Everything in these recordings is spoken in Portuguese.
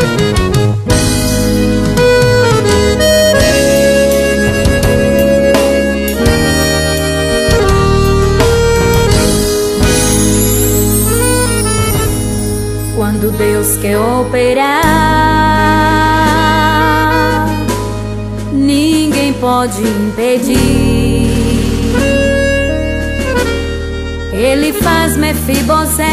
Quando Deus quer operar, ninguém pode impedir. Ele faz Mefibosete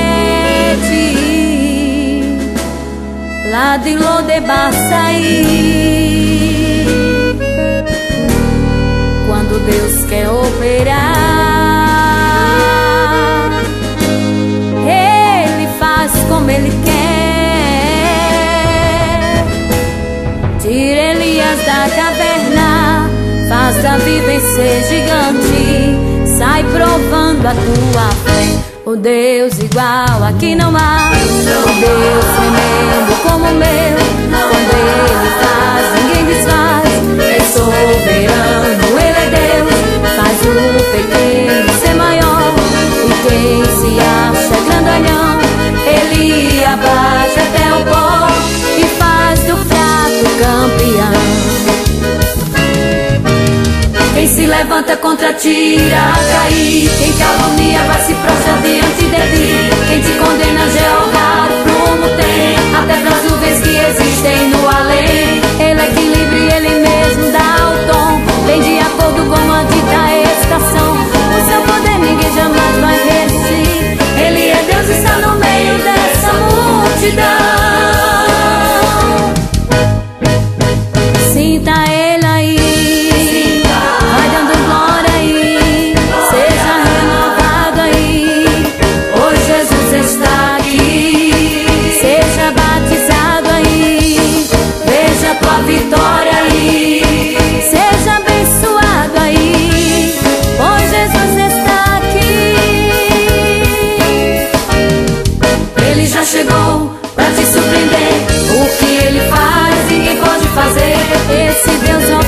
lá de Lodebar sair. Quando Deus quer operar, Ele faz como Ele quer. Tira Elias da caverna, faz Davi vencer gigante, sai provando a tua fé. O Deus igual aqui não há, o Deus tremendo como o meu. Quando Ele faz, ninguém desfaz. É soberano, Ele é Deus, faz o pequeno ser maior. E quem se acha grandalhão, Ele abaixa até o pó e faz do fraco campeão. Quem se levanta contra ti irá cair, quem calunia vai se prostrar diante de ti. Quem te condena, Jeová, o prumo tem, até pras nuvens que existem no além. Ele equilibra e Ele mesmo dá o tom, vem de acordo com a dita estação. O seu poder ninguém jamais vai resistir. Ele é Deus e está no meio dessa multidão. Sinta Ele aí, vai dando glória aí, seja renovado aí. Hoje Jesus está aqui, seja batizado aí, veja a tua vitória aí, seja abençoado aí. Hoje Jesus está aqui, Ele já chegou pra te surpreender. O que Ele faz, ninguém pode fazer. Esse Deus